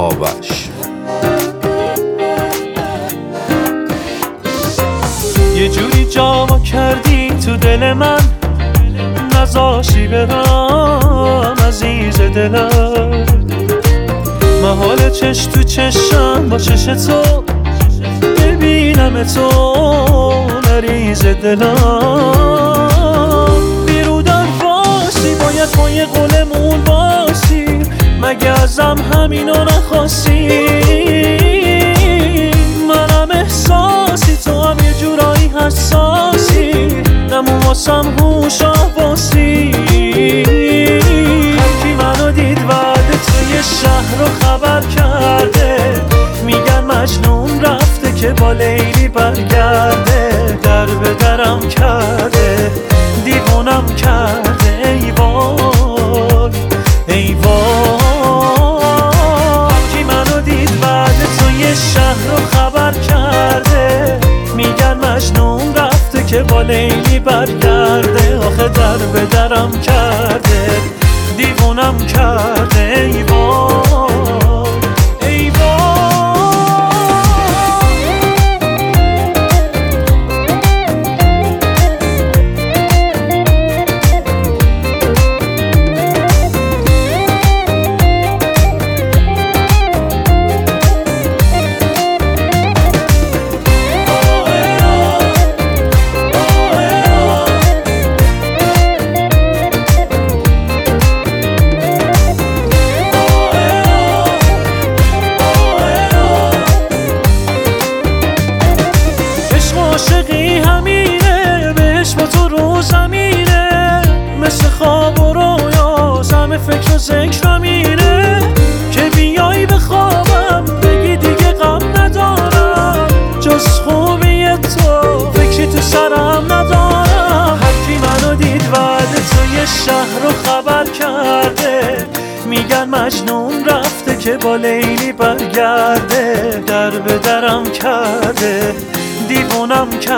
آوش. یه جوری جا کردی تو دل من، نذاشی برم عزیز دلم. محال چش تو چشم با چش تو ببینم تو نریز دلم. بیرودن فاسی باید پای قولمون باسی، مگه ازم همینو نخواستی؟ منم احساسی تو هم یه جورایی حساسی، نمون واسم هوش آواسی. هرکی منو دید وعده توی شهر رو خبر کرده، میگن مجنون رفته که با لیلی برگرده. در به درم کرده دیوونم کرده، ای وای ای وای. هرکی منو دید وعده توی شهر رو خبر کرده، میگن مجنون رفته که با لیلی برگرده. آخه در به درم کرده دیوونم کرده، ای وای ای وای. عاشقی همینه، بهش با تو رو زمینه، مثل خواب و رویا همه فکر و ذکرم اینه که بیایی به خوابم بگی دیگه غم ندارم، جز خوبی تو فکری تو سرم ندارم. هرکی منو دید وعده توی شهر رو خبر کرده، میگن مجنون رفته که با لیلی برگرده. در به درم کرده دیوونم کرده.